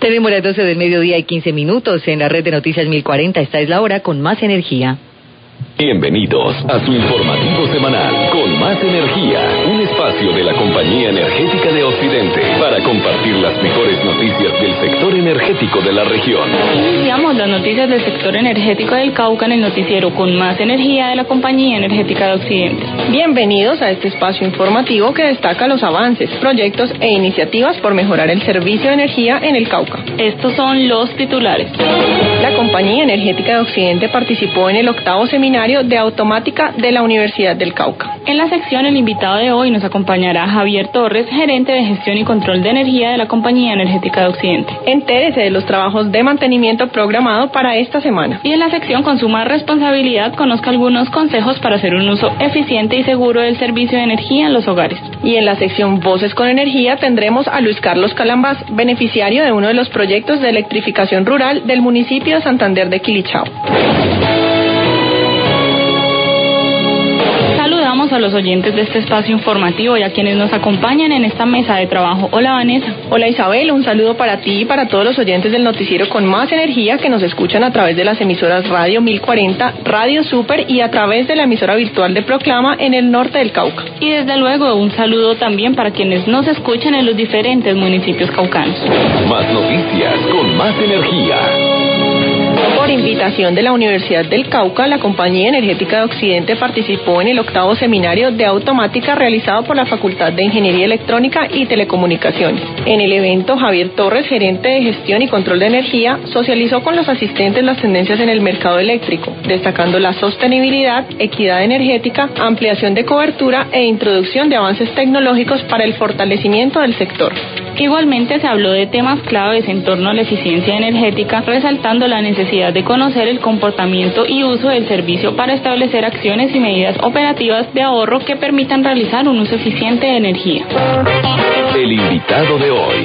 Tenemos las 12 del mediodía y 15 minutos en la red de noticias 1040. Esta es la hora con más energía. Bienvenidos a su informativo semanal con Más Energía, un espacio de la Compañía Energética de Occidente para compartir las mejores noticias del sector energético de la región. Iniciamos las noticias del sector energético del Cauca en el noticiero con Más Energía de la Compañía Energética de Occidente. Bienvenidos a este espacio informativo que destaca los avances, proyectos e iniciativas por mejorar el servicio de energía en el Cauca. Estos son los titulares. La Compañía Energética de Occidente participó en el 8º seminario de automática de la Universidad del Cauca. En la sección, el invitado de hoy nos acompañará Javier Torres, gerente de gestión y control de energía de la Compañía Energética de Occidente. Entérese de los trabajos de mantenimiento programado para esta semana. Y en la sección Consuma Responsabilidad, conozca algunos consejos para hacer un uso eficiente y seguro del servicio de energía en los hogares. Y en la sección Voces con Energía tendremos a Luis Carlos Calambás, beneficiario de uno de los proyectos de electrificación rural del municipio de Santander de Quilichao. A los oyentes de este espacio informativo y a quienes nos acompañan en esta mesa de trabajo. Hola, Vanessa. Hola, Isabel, un saludo para ti y para todos los oyentes del noticiero con Más Energía que nos escuchan a través de las emisoras Radio 1040, Radio Super y a través de la emisora virtual de Proclama en el norte del Cauca. Y desde luego un saludo también para quienes nos escuchan en los diferentes municipios caucanos. Más noticias con Más Energía. Por invitación de la Universidad del Cauca, la Compañía Energética de Occidente participó en el 8º seminario de automática realizado por la Facultad de Ingeniería Electrónica y Telecomunicaciones. En el evento, Javier Torres, gerente de gestión y control de energía, socializó con los asistentes las tendencias en el mercado eléctrico, destacando la sostenibilidad, equidad energética, ampliación de cobertura e introducción de avances tecnológicos para el fortalecimiento del sector. Igualmente se habló de temas claves en torno a la eficiencia energética, resaltando la necesidad de conocer el comportamiento y uso del servicio para establecer acciones y medidas operativas de ahorro que permitan realizar un uso eficiente de energía. El invitado de hoy.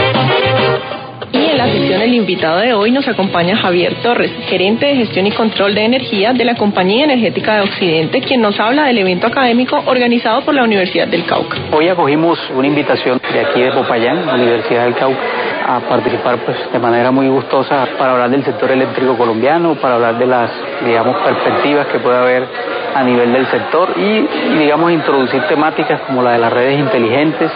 Y en la sección El invitado de hoy nos acompaña Javier Torres, gerente de gestión y control de energía de la Compañía Energética de Occidente, quien nos habla del evento académico organizado por la Universidad del Cauca. Hoy acogimos una invitación de aquí de Popayán, Universidad del Cauca, a participar de manera muy gustosa para hablar del sector eléctrico colombiano, para hablar de las, perspectivas que puede haber a nivel del sector y introducir temáticas como la de las redes inteligentes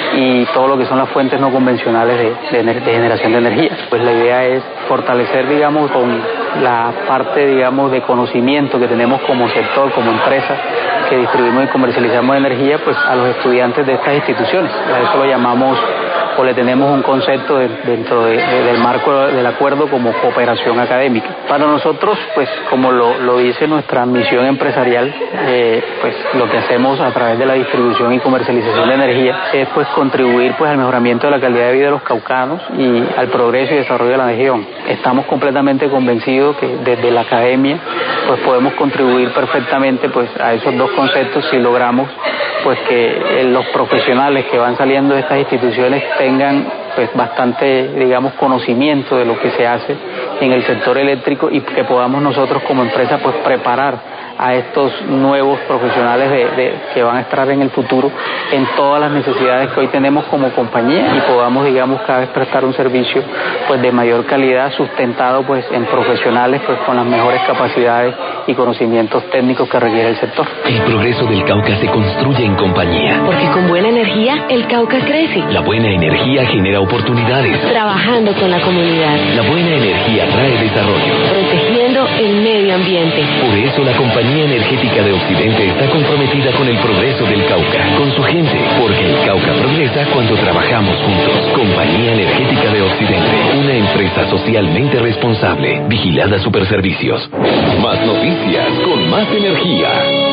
y todo lo que son las fuentes no convencionales de generación de energía. Pues la idea es fortalecer, con la parte, de conocimiento que tenemos como sector, como empresa, que distribuimos y comercializamos energía, pues a los estudiantes de estas instituciones. A eso lo llamamos, o le tenemos un concepto dentro del marco del acuerdo como cooperación académica. Para nosotros, pues como lo dice nuestra misión empresarial, pues lo que hacemos a través de la distribución y comercialización de energía es pues contribuir pues al mejoramiento de la calidad de vida de los caucanos y al progreso y desarrollo de la región. Estamos completamente convencidos que desde la academia pues podemos contribuir perfectamente pues a esos dos conceptos si logramos pues que los profesionales que van saliendo de estas instituciones tengan pues bastante, conocimiento de lo que se hace en el sector eléctrico y que podamos nosotros como empresa pues preparar a estos nuevos profesionales que van a estar en el futuro en todas las necesidades que hoy tenemos como compañía y podamos, cada vez prestar un servicio pues de mayor calidad, sustentado pues en profesionales pues con las mejores capacidades y conocimientos técnicos que requiere el sector. El progreso del Cauca se construye en compañía. Porque con buena energía el Cauca crece. La buena energía genera oportunidades. Trabajando con la comunidad. La buena energía trae desarrollo. Protegiendo el medio ambiente. Por eso la Compañía Energética de Occidente está comprometida con el progreso del Cauca, con su gente, porque el Cauca progresa cuando trabajamos juntos. Compañía Energética de Occidente, una empresa socialmente responsable. Vigilada Superservicios. Más noticias con Más Energía.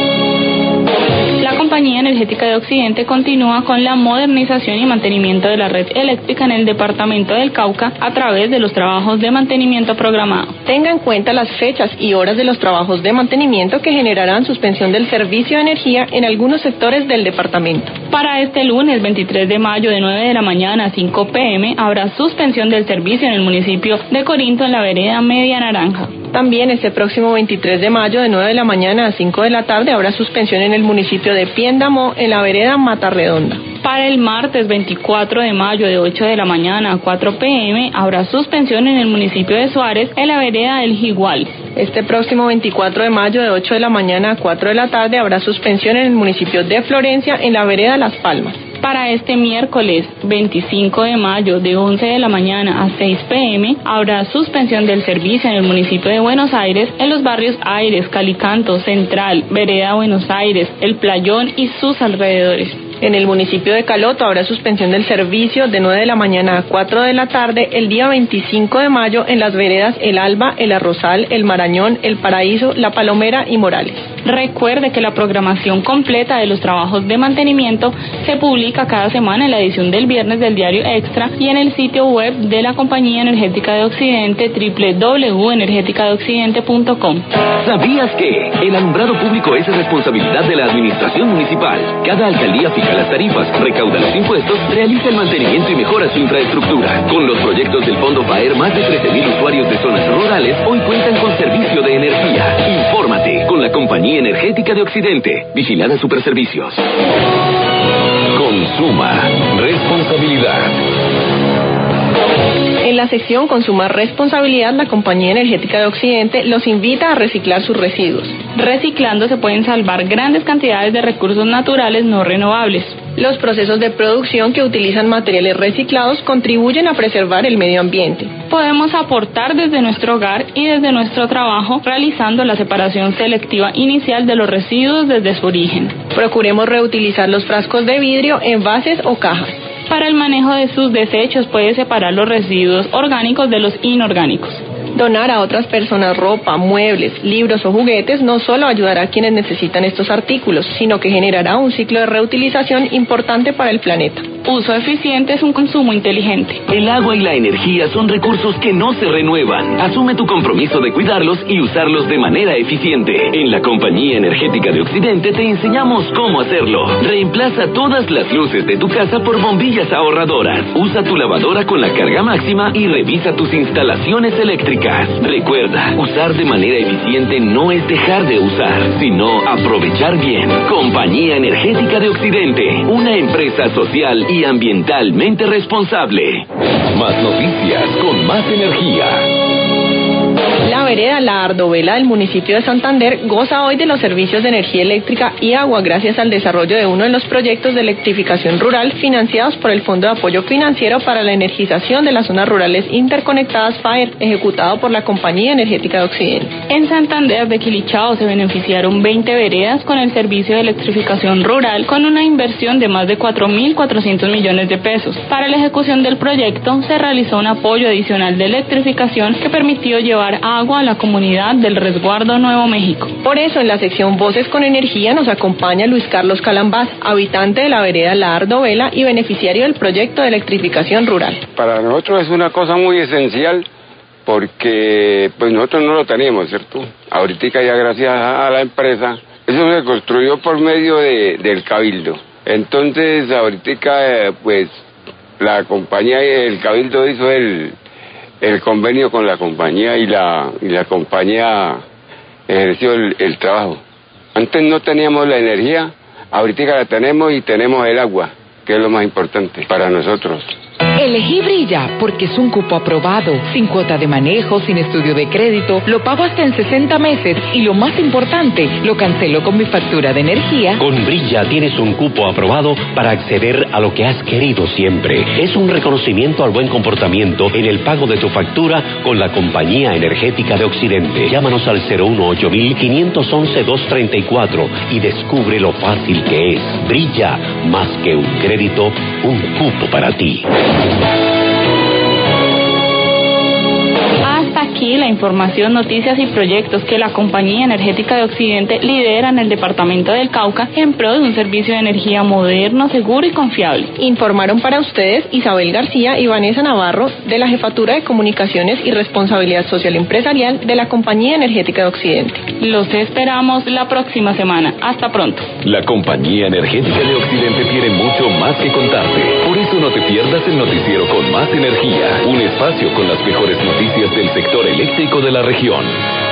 La Compañía Energética de Occidente continúa con la modernización y mantenimiento de la red eléctrica en el departamento del Cauca a través de los trabajos de mantenimiento programado. Tenga en cuenta las fechas y horas de los trabajos de mantenimiento que generarán suspensión del servicio de energía en algunos sectores del departamento. Para este lunes 23 de mayo de 9 de la mañana a 5 p.m. habrá suspensión del servicio en el municipio de Corinto en la vereda Media Naranja. También este próximo 23 de mayo de 9 de la mañana a 5 de la tarde habrá suspensión en el municipio de Piendamó en la vereda Mata Redonda. Para el martes 24 de mayo de 8 de la mañana a 4 p.m. habrá suspensión en el municipio de Suárez en la vereda del Jigual. Este próximo 24 de mayo de 8 de la mañana a 4 de la tarde habrá suspensión en el municipio de Florencia en la vereda Las Palmas. Para este miércoles 25 de mayo de 11 de la mañana a 6 p.m. habrá suspensión del servicio en el municipio de Buenos Aires en los barrios Aires, Calicanto, Central, Vereda Buenos Aires, El Playón y sus alrededores. En el municipio de Caloto habrá suspensión del servicio de 9 de la mañana a 4 de la tarde el día 25 de mayo en las veredas El Alba, El Arrozal, El Marañón, El Paraíso, La Palomera y Morales. Recuerde que la programación completa de los trabajos de mantenimiento se publica cada semana en la edición del viernes del Diario Extra y en el sitio web de la Compañía Energética de Occidente www.energeticadeoccidente.com. ¿Sabías que el alumbrado público es responsabilidad de la administración municipal? Cada alcaldía fija las tarifas, recauda los impuestos, realiza el mantenimiento y mejora su infraestructura. Con los proyectos del Fondo FAER, más de 13.000 usuarios de zonas rurales hoy cuentan con servicio de energía. Infórmate con la Compañía Energética de Occidente. Vigilada Superservicios. Consuma responsabilidad. En la sección Consuma Responsabilidad, la Compañía Energética de Occidente los invita a reciclar sus residuos. Reciclando se pueden salvar grandes cantidades de recursos naturales no renovables. Los procesos de producción que utilizan materiales reciclados contribuyen a preservar el medio ambiente. Podemos aportar desde nuestro hogar y desde nuestro trabajo realizando la separación selectiva inicial de los residuos desde su origen. Procuremos reutilizar los frascos de vidrio, envases o cajas. Para el manejo de sus desechos puede separar los residuos orgánicos de los inorgánicos. Donar a otras personas ropa, muebles, libros o juguetes no solo ayudará a quienes necesitan estos artículos, sino que generará un ciclo de reutilización importante para el planeta. Uso eficiente es un consumo inteligente. El agua y la energía son recursos que no se renuevan. Asume tu compromiso de cuidarlos y usarlos de manera eficiente. En la Compañía Energética de Occidente te enseñamos cómo hacerlo. Reemplaza todas las luces de tu casa por bombillas ahorradoras. Usa tu lavadora con la carga máxima y revisa tus instalaciones eléctricas. Recuerda, usar de manera eficiente no es dejar de usar, sino aprovechar bien. Compañía Energética de Occidente, una empresa social y ambientalmente responsable. Más noticias con más energía. La vereda La Ardovela del municipio de Santander goza hoy de los servicios de energía eléctrica y agua gracias al desarrollo de uno de los proyectos de electrificación rural financiados por el Fondo de Apoyo Financiero para la Energización de las Zonas Rurales Interconectadas FAER, ejecutado por la Compañía Energética de Occidente. En Santander de Quilichao se beneficiaron 20 veredas con el servicio de electrificación rural con una inversión de más de 4.400 millones de pesos. Para la ejecución del proyecto se realizó un apoyo adicional de electrificación que permitió llevar agua a la comunidad del Resguardo Nuevo México. Por eso, en la sección Voces con Energía nos acompaña Luis Carlos Calambás, habitante de la vereda La Ardovela y beneficiario del proyecto de electrificación rural. Para nosotros es una cosa muy esencial porque pues nosotros no lo tenemos, ¿cierto? Ahorita ya gracias a la empresa, eso se construyó por medio del Cabildo. Entonces ahorita pues la compañía y el Cabildo hizo el convenio con la compañía y la compañía ejerció el trabajo. Antes no teníamos la energía, ahorita la tenemos y tenemos el agua, que es lo más importante para nosotros. Elegí Brilla porque es un cupo aprobado, sin cuota de manejo, sin estudio de crédito, lo pago hasta en 60 meses y lo más importante, lo cancelo con mi factura de energía. Con Brilla tienes un cupo aprobado para acceder a lo que has querido siempre. Es un reconocimiento al buen comportamiento en el pago de tu factura con la Compañía Energética de Occidente. Llámanos al 018-511-234 y descubre lo fácil que es. Brilla, más que un crédito, un cupo para ti. Hasta aquí la información, noticias y proyectos que la Compañía Energética de Occidente lidera en el departamento del Cauca en pro de un servicio de energía moderno, seguro y confiable. Informaron para ustedes Isabel García y Vanessa Navarro de la Jefatura de Comunicaciones y Responsabilidad Social Empresarial de la Compañía Energética de Occidente. Los esperamos la próxima semana. Hasta pronto. La Compañía Energética de Occidente tiene mucho más que contarte. Por eso no te pierdas el noticiero con más energía. Un espacio con las mejores noticias del sector eléctrico de la región.